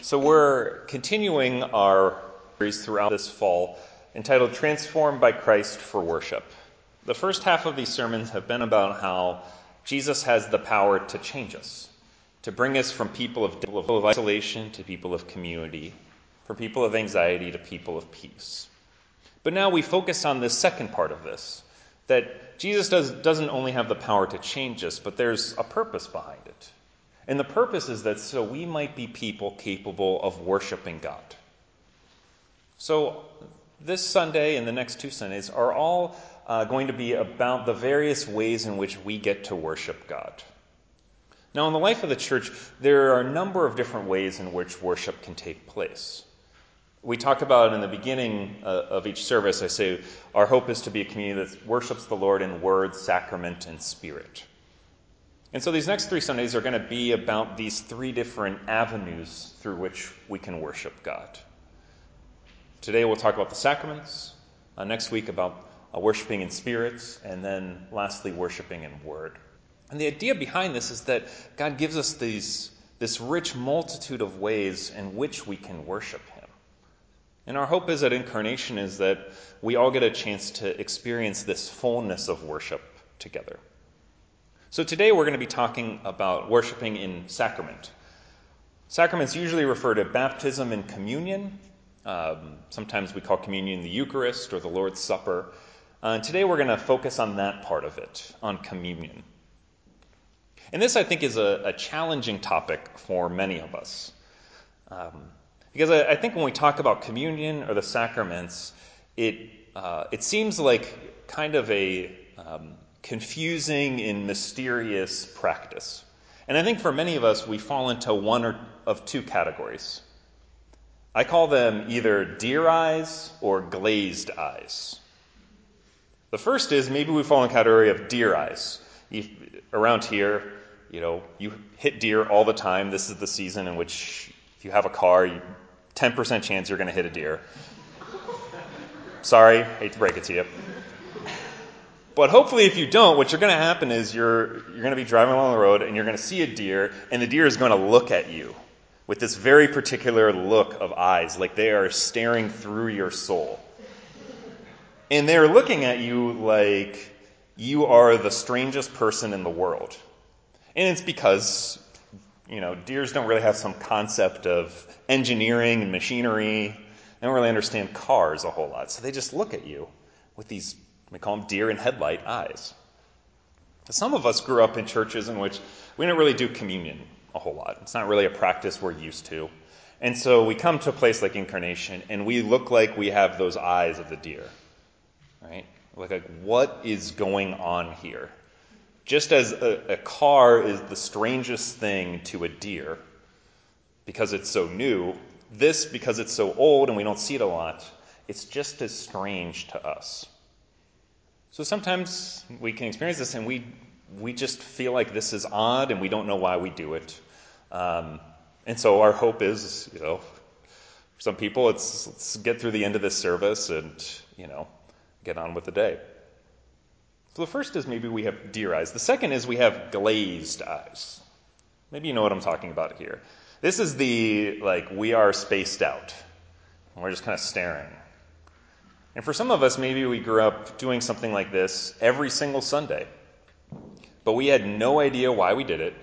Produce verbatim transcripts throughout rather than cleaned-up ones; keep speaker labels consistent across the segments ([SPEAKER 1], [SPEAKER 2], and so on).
[SPEAKER 1] So we're continuing our series throughout this fall entitled Transformed by Christ for Worship. The first half of these sermons have been about how Jesus has the power to change us, to bring us from people of, of isolation to people of community, from people of anxiety to people of peace. But now we focus on this second part of this, that Jesus does, doesn't only have the power to change us, but there's a purpose behind it. And the purpose is that so we might be people capable of worshiping God. So this Sunday and the next two Sundays are all uh, going to be about the various ways in which we get to worship God. Now, in the life of the church, there are a number of different ways in which worship can take place. We talk about in the beginning uh, of each service, I say, our hope is to be a community that worships the Lord in word, sacrament, and spirit. And so these next three Sundays are going to be about these three different avenues through which we can worship God. Today we'll talk about the sacraments, uh, next week about uh, worshiping in spirit, and then lastly worshiping in word. And the idea behind this is that God gives us these this rich multitude of ways in which we can worship Him. And our hope is at Incarnation is that we all get a chance to experience this fullness of worship together. So today we're going to be talking about worshiping in sacrament. Sacraments usually refer to baptism and communion. Um, sometimes we call communion the Eucharist or the Lord's Supper. Uh, and today we're going to focus on that part of it, on communion. And this, I think, is a, a challenging topic for many of us. Um, because I, I think when we talk about communion or the sacraments, it uh, it seems like kind of a um, confusing and mysterious practice. And I think for many of us, we fall into one or of two categories. I call them either deer eyes or glazed eyes. The first is maybe we fall in the category of deer eyes. If, around here, you know, you hit deer all the time. This is the season in which if you have a car, you, ten percent chance you're going to hit a deer. Sorry, hate to break it to you. But hopefully if you don't, what you're going to happen is you're you're going to be driving along the road and you're going to see a deer, and the deer is going to look at you with this very particular look of eyes, like they are staring through your soul. And they're looking at you like you are the strangest person in the world. And it's because, you know, deers don't really have some concept of engineering and machinery. They don't really understand cars a whole lot. So they just look at you with these, we call them deer in headlight eyes. Some of us grew up in churches in which we didn't really do communion a whole lot. It's not really a practice we're used to. And so we come to a place like Incarnation, and we look like we have those eyes of the deer, right? Like, like what is going on here? Just as a, a car is the strangest thing to a deer because it's so new, this, because it's so old and we don't see it a lot, it's just as strange to us. So sometimes we can experience this and we we just feel like this is odd and we don't know why we do it. Um, and so our hope is, you know, for some people it's let's get through the end of this service and, you know, get on with the day. So the first is maybe we have deer eyes. The second is we have glazed eyes. Maybe you know what I'm talking about here. This is the, like, we are spaced out. And we're just kind of staring. And for some of us, maybe we grew up doing something like this every single Sunday. But we had no idea why we did it.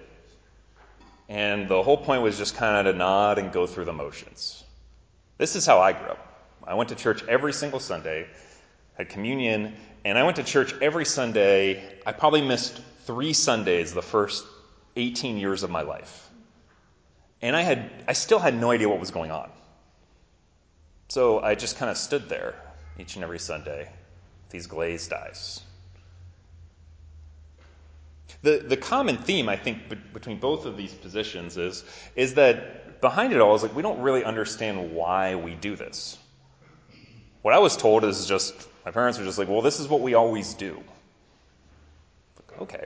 [SPEAKER 1] And the whole point was just kind of to nod and go through the motions. This is how I grew up. I went to church every single Sunday, had communion, and I went to church every Sunday. I probably missed three Sundays the first eighteen years of my life. And I had I still had no idea what was going on. So I just kind of stood there each and every Sunday with these glazed eyes. The the common theme, I think, be- between both of these positions is, is that behind it all is like we don't really understand why we do this. What I was told is just, my parents were just like, well, this is what we always do. Like, okay.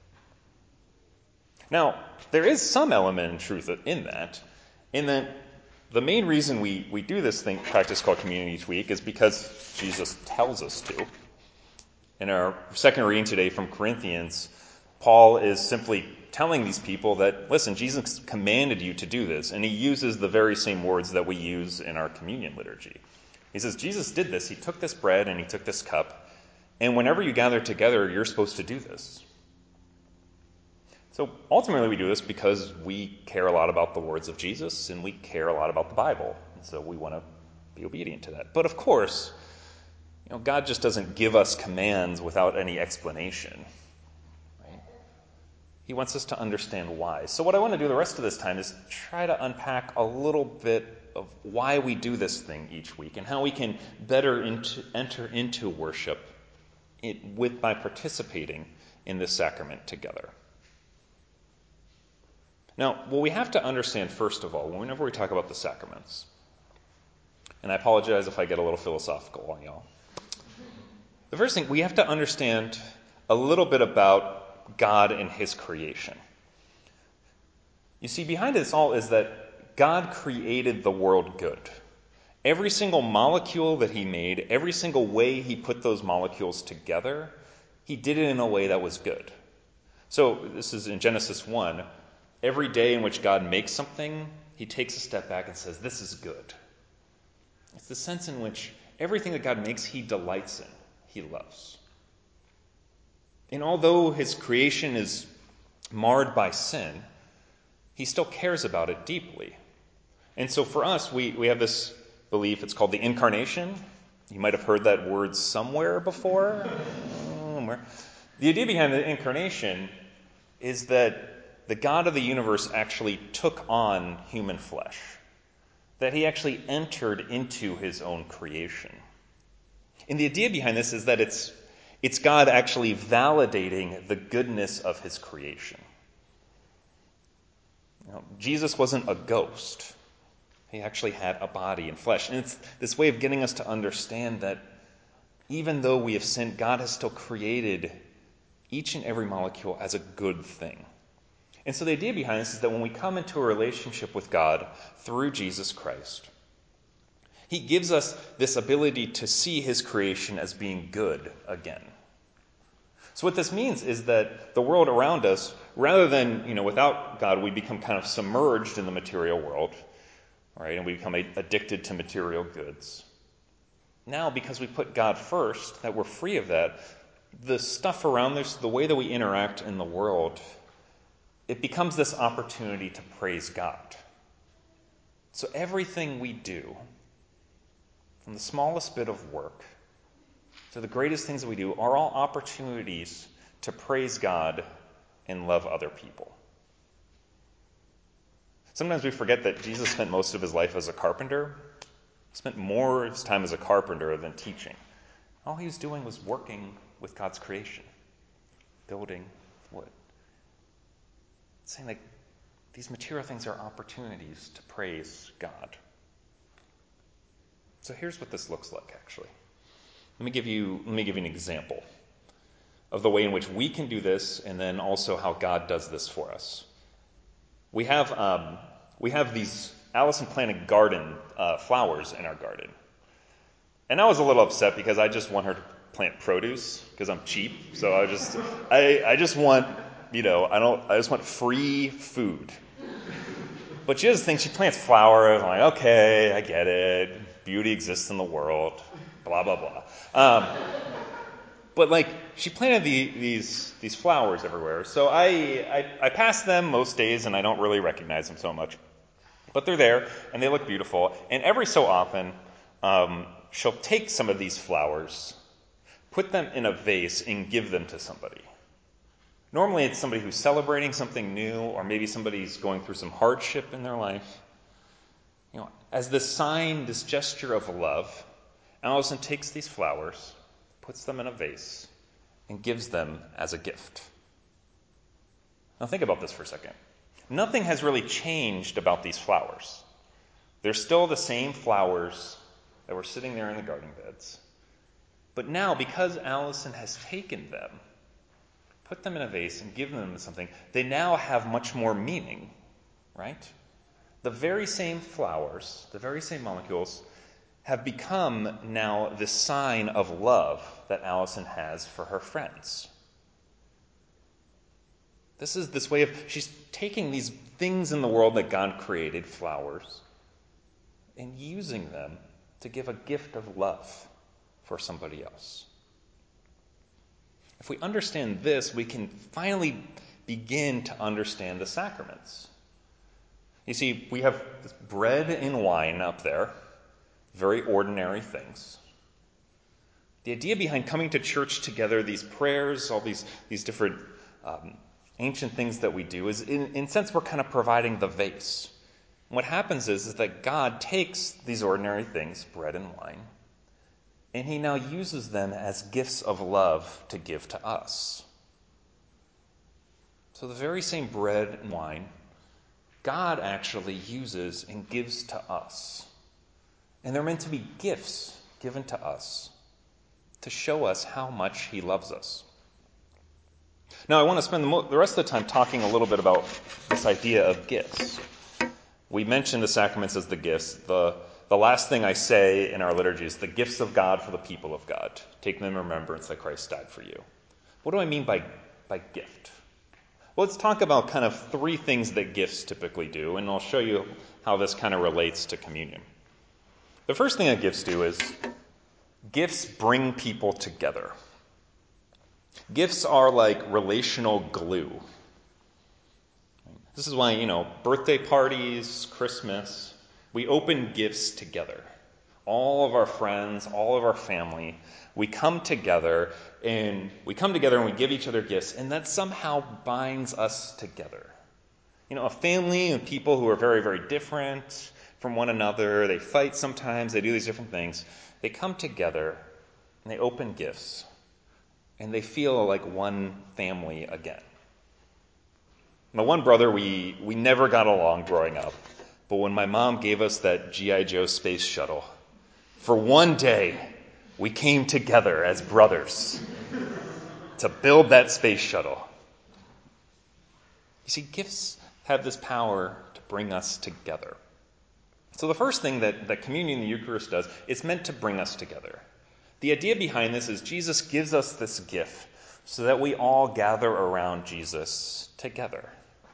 [SPEAKER 1] Now, there is some element in truth in that, in that the main reason we, we do this thing, practice called communion each week, is because Jesus tells us to. In our second reading today from Corinthians, Paul is simply telling these people that, listen, Jesus commanded you to do this, and he uses the very same words that we use in our communion liturgy. He says, Jesus did this. He took this bread and he took this cup, and whenever you gather together, you're supposed to do this. So ultimately we do this because we care a lot about the words of Jesus, and we care a lot about the Bible, and so we want to be obedient to that. But of course, you know, God just doesn't give us commands without any explanation. He wants us to understand why. So what I want to do the rest of this time is try to unpack a little bit of why we do this thing each week and how we can better into, enter into worship it, with by participating in this sacrament together. Now, what we have to understand, first of all, whenever we talk about the sacraments, and I apologize if I get a little philosophical on y'all. The first thing, we have to understand a little bit about God and his creation. You see, behind this all is that God created the world good. Every single molecule that he made, every single way he put those molecules together, he did it in a way that was good. So this is in Genesis one. Every day in which God makes something, he takes a step back and says, this is good. It's the sense in which everything that God makes, he delights in, he loves. And although his creation is marred by sin, he still cares about it deeply. And so for us, we, we have this belief, it's called the incarnation. You might have heard that word somewhere before. The idea behind the incarnation is that the God of the universe actually took on human flesh, that he actually entered into his own creation. And the idea behind this is that it's It's God actually validating the goodness of his creation. You know, Jesus wasn't a ghost. He actually had a body and flesh. And it's this way of getting us to understand that even though we have sinned, God has still created each and every molecule as a good thing. And so the idea behind this is that when we come into a relationship with God through Jesus Christ, he gives us this ability to see his creation as being good again. So what this means is that the world around us, rather than, you know, without God, we become kind of submerged in the material world, right? And we become addicted to material goods. Now, because we put God first, that we're free of that, the stuff around us, the way that we interact in the world, it becomes this opportunity to praise God. So everything we do, from the smallest bit of work to the greatest things that we do, are all opportunities to praise God and love other people. Sometimes we forget that Jesus spent most of his life as a carpenter. He spent more of his time as a carpenter than teaching. All he was doing was working with God's creation, building wood. It's saying, like, these material things are opportunities to praise God. So here's what this looks like, actually. Let me give you, let me give you an example of the way in which we can do this, and then also how God does this for us. We have um, we have these Allison planted garden uh, flowers in our garden, and I was a little upset because I just want her to plant produce because I'm cheap. So I just I I just want you know I don't I just want free food. But she does this thing. She plants flowers. I'm like, okay, I get it. Beauty exists in the world. Blah blah blah. Um, but like, she planted the, these these flowers everywhere. So I, I I pass them most days, and I don't really recognize them so much. But they're there, and they look beautiful. And every so often, um, she'll take some of these flowers, put them in a vase, and give them to somebody. Normally, it's somebody who's celebrating something new, or maybe somebody's going through some hardship in their life. You know, as this sign, this gesture of love, Allison takes these flowers, puts them in a vase, and gives them as a gift. Now think about this for a second. Nothing has really changed about these flowers. They're still the same flowers that were sitting there in the garden beds. But now, because Allison has taken them, put them in a vase, and given them something, they now have much more meaning, right? The very same flowers, the very same molecules, have become now the sign of love that Allison has for her friends. This is this way of, she's taking these things in the world that God created, flowers, and using them to give a gift of love for somebody else. If we understand this, we can finally begin to understand the sacraments. You see, we have this bread and wine up there, very ordinary things. The idea behind coming to church together, these prayers, all these, these different um, ancient things that we do, is in, in a sense we're kind of providing the vase. And what happens is, is that God takes these ordinary things, bread and wine, and he now uses them as gifts of love to give to us. So the very same bread and wine, God actually uses and gives to us. And they're meant to be gifts given to us to show us how much he loves us. Now, I want to spend the, mo- the rest of the time talking a little bit about this idea of gifts. We mentioned the sacraments as the gifts. The, the last thing I say in our liturgy is the gifts of God for the people of God. Take them in remembrance that Christ died for you. What do I mean by, by gift? Well, let's talk about kind of three things that gifts typically do, and I'll show you how this kind of relates to communion. The first thing that gifts do is gifts bring people together. Gifts are like relational glue. This is why, you know, birthday parties, Christmas, we open gifts together. All of our friends, all of our family, we come together and we come together and we give each other gifts, and that somehow binds us together. You know, a family of people who are very, very different from one another, they fight sometimes, they do these different things. They come together and they open gifts and they feel like one family again. My one brother, we, we never got along growing up, but when my mom gave us that G I Joe space shuttle, for one day, we came together as brothers to build that space shuttle. You see, gifts have this power to bring us together. So the first thing that, that communion, the Eucharist, does, it's meant to bring us together. The idea behind this is Jesus gives us this gift so that we all gather around Jesus together.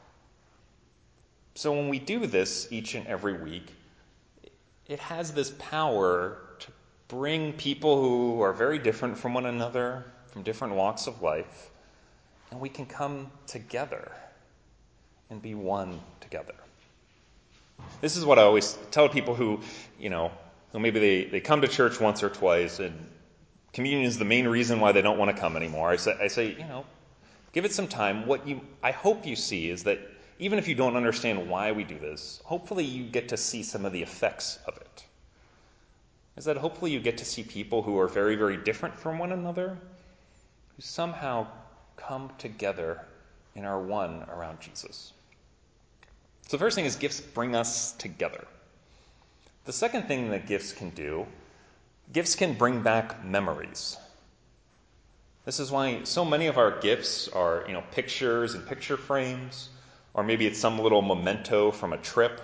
[SPEAKER 1] So when we do this each and every week, it has this power to bring people who are very different from one another, from different walks of life, and we can come together and be one together. This is what I always tell people who, you know, who maybe they, they come to church once or twice, and communion is the main reason why they don't want to come anymore. I say, I say, you know, give it some time. What you, I hope you see is that even if you don't understand why we do this, hopefully you get to see some of the effects of it. Is that hopefully you get to see people who are very, very different from one another, who somehow come together and are one around Jesus. So the first thing is gifts bring us together. The second thing that gifts can do, gifts can bring back memories. This is why so many of our gifts are, you know, pictures and picture frames, or maybe it's some little memento from a trip.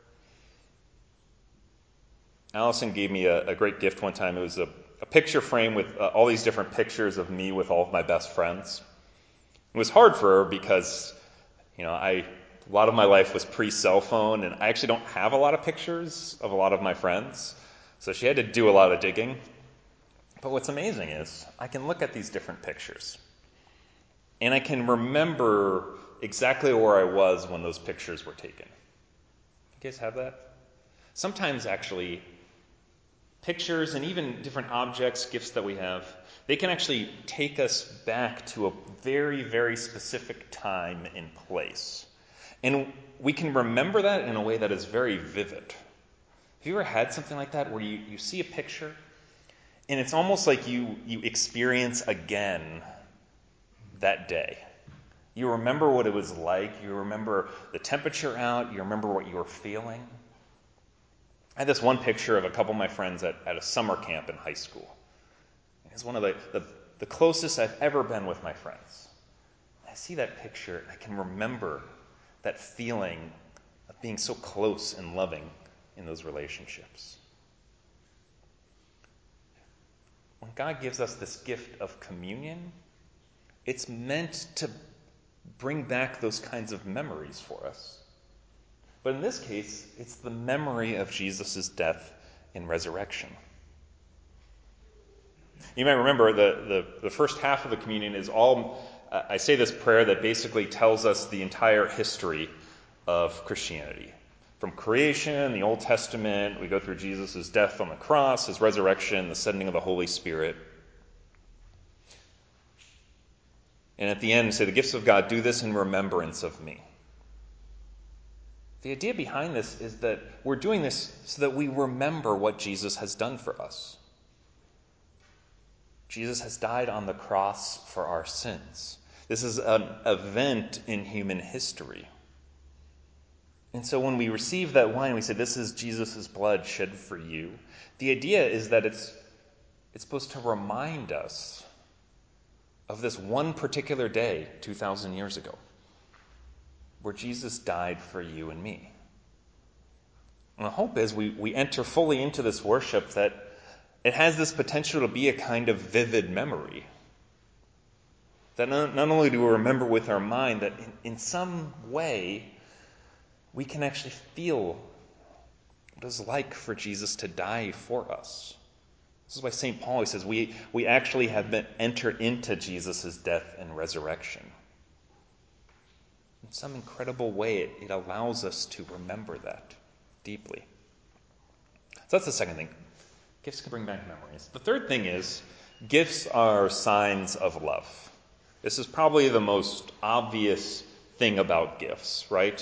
[SPEAKER 1] Allison gave me a, a great gift one time. It was a, a picture frame with uh, all these different pictures of me with all of my best friends. It was hard for her because, you know, I a lot of my life was pre-cell phone, and I actually don't have a lot of pictures of a lot of my friends. So she had to do a lot of digging. But what's amazing is I can look at these different pictures, and I can remember exactly where I was when those pictures were taken. You guys have that? Sometimes, actually, pictures and even different objects, gifts that we have, they can actually take us back to a very, very specific time and place. And we can remember that in a way that is very vivid. Have you ever had something like that where you, you see a picture and it's almost like you, you experience again that day? You remember what it was like. You remember the temperature out. You remember what you were feeling. I had this one picture of a couple of my friends at, at a summer camp in high school. It's one of the, the, the closest I've ever been with my friends. I see that picture, and I can remember that feeling of being so close and loving in those relationships. When God gives us this gift of communion, it's meant to bring back those kinds of memories for us. But in this case, it's the memory of Jesus' death and resurrection. You might remember the, the, the first half of the communion is all, uh, I say this prayer that basically tells us the entire history of Christianity. From creation, the Old Testament, we go through Jesus' death on the cross, his resurrection, the sending of the Holy Spirit. And at the end, say, the gifts of God, do this in remembrance of me. The idea behind this is that we're doing this so that we remember what Jesus has done for us. Jesus has died on the cross for our sins. This is an event in human history. And so when we receive that wine, we say, this is Jesus' blood shed for you. The idea is that it's, it's supposed to remind us of this one particular day two thousand years ago where Jesus died for you and me. And the hope is we, we enter fully into this worship that it has this potential to be a kind of vivid memory. That not, not only do we remember with our mind, that in, in some way we can actually feel what it's like for Jesus to die for us. This is why Saint Paul, he says, we, we actually have been entered into Jesus' death and resurrection. In some incredible way, it, it allows us to remember that deeply. So that's the second thing. Gifts can bring back memories. The third thing is, gifts are signs of love. This is probably the most obvious thing about gifts, right?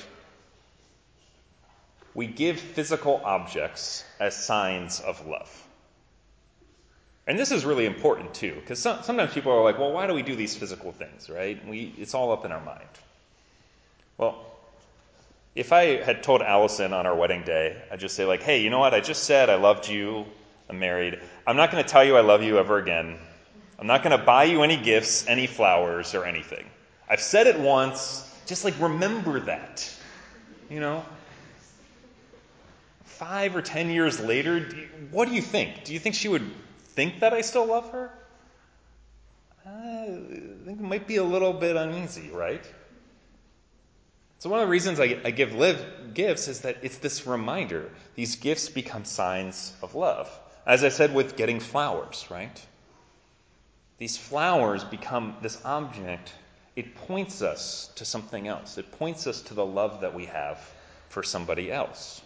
[SPEAKER 1] We give physical objects as signs of love. And this is really important too, because some, sometimes people are like, well, why do we do these physical things, right? We, it's all up in our mind. Well, if I had told Allison on our wedding day, I'd just say like, hey, you know what? I just said I loved you. I'm married. I'm not going to tell you I love you ever again. I'm not going to buy you any gifts, any flowers, or anything. I've said it once. Just like remember that. You know? Five or ten years later, do you, what do you think? Do you think she would think that I still love her? Uh, I think it might be a little bit uneasy, right? So one of the reasons I, I give live gifts is that it's this reminder. These gifts become signs of love. As I said with getting flowers, right? These flowers become this object. It points us to something else. It points us to the love that we have for somebody else.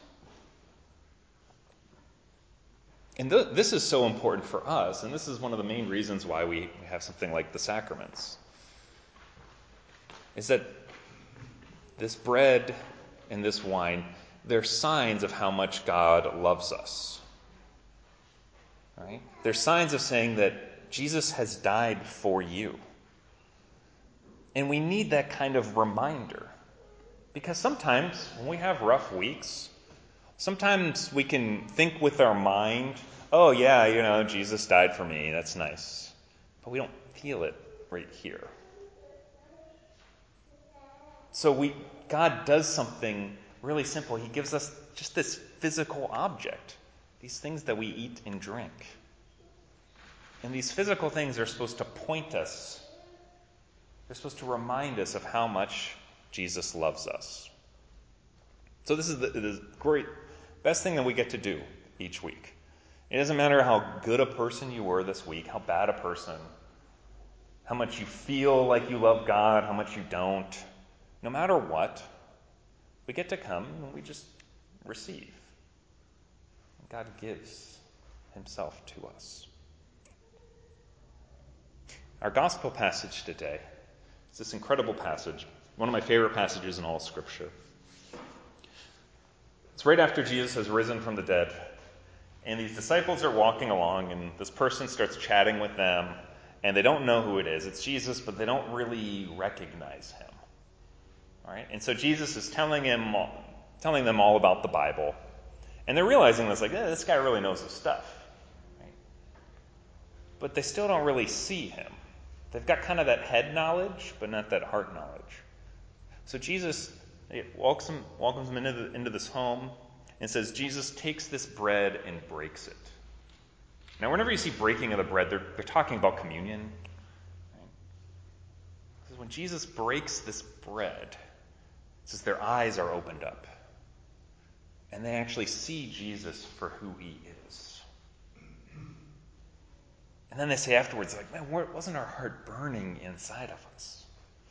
[SPEAKER 1] And th- this is so important for us, and this is one of the main reasons why we have something like the sacraments. Is that this bread and this wine, they're signs of how much God loves us. Right? They're signs of saying that Jesus has died for you. And we need that kind of reminder. Because sometimes when we have rough weeks, sometimes we can think with our mind, oh yeah, you know, Jesus died for me, that's nice. But we don't feel it right here. So we, God does something really simple. He gives us just this physical object. These things that we eat and drink. And these physical things are supposed to point us. They're supposed to remind us of how much Jesus loves us. So this is the, the great, best thing that we get to do each week. It doesn't matter how good a person you were this week, how bad a person, how much you feel like you love God, how much you don't. No matter what, we get to come and we just receive. God gives himself to us. Our gospel passage today is this incredible passage, one of my favorite passages in all of Scripture. It's right after Jesus has risen from the dead, and these disciples are walking along, and this person starts chatting with them, and they don't know who it is. It's Jesus, but they don't really recognize him. All right? And so Jesus is telling him, telling them all about the Bible, and they're realizing this, like, eh, this guy really knows his stuff. Right? But they still don't really see him. They've got kind of that head knowledge, but not that heart knowledge. So Jesus welcomes them, welcomes them into, the, into this home and says, Jesus takes this bread and breaks it. Now, whenever you see breaking of the bread, they're, they're talking about communion. Right? Because when Jesus breaks this bread, it says their eyes are opened up. And they actually see Jesus for who he is. And then they say afterwards, like, man, wasn't our heart burning inside of us?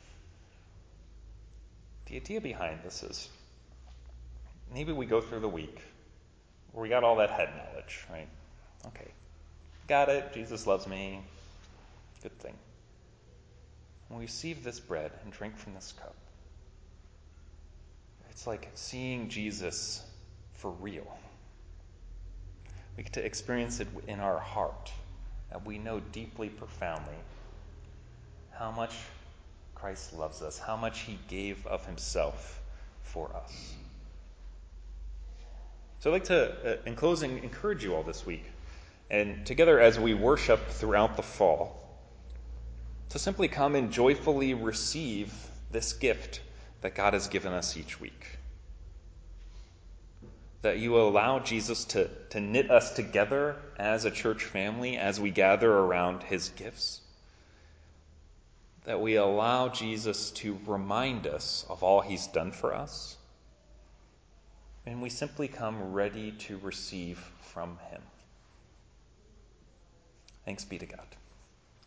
[SPEAKER 1] The idea behind this is maybe we go through the week where we got all that head knowledge, right? Okay, got it. Jesus loves me. Good thing. When we receive this bread and drink from this cup, it's like seeing Jesus for real. We get to experience it in our heart, that we know deeply, profoundly how much Christ loves us, how much he gave of himself for us. So I'd like to, uh, in closing, encourage you all this week, and together as we worship throughout the fall, to simply come and joyfully receive this gift that God has given us each week. That you will allow Jesus to, to knit us together as a church family as we gather around his gifts. That we allow Jesus to remind us of all he's done for us. And we simply come ready to receive from him. Thanks be to God.